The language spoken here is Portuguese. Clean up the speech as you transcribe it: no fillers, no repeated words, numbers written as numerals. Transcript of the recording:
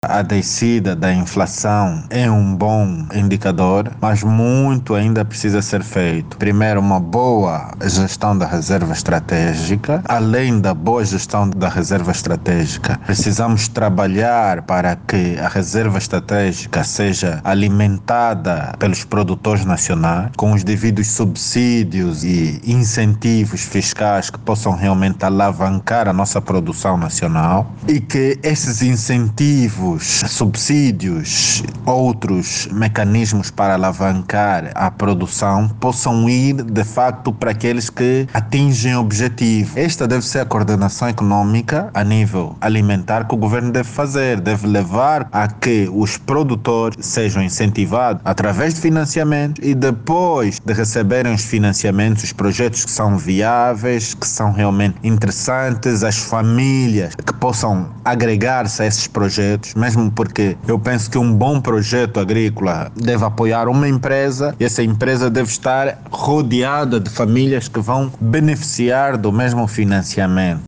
A descida da inflação é um bom indicador, mas muito ainda precisa ser feito. Primeiro, uma boa gestão da reserva estratégica. Além da boa gestão da reserva estratégica, precisamos trabalhar para que a reserva estratégica seja alimentada pelos produtores nacionais, com os devidos subsídios e incentivos fiscais que possam realmente alavancar a nossa produção nacional, e que esses incentivos, subsídios, outros mecanismos para alavancar a produção possam ir de facto para aqueles que atingem o objetivo. Esta deve ser a coordenação econômica a nível alimentar que o governo deve fazer, deve levar a que os produtores sejam incentivados através de financiamento, e depois de receberem os financiamentos, os projetos que são viáveis, que são realmente interessantes, as famílias que possam agregar-se a esses projetos, mesmo porque eu penso que um bom projeto agrícola deve apoiar uma empresa, e essa empresa deve estar rodeada de famílias que vão beneficiar do mesmo financiamento.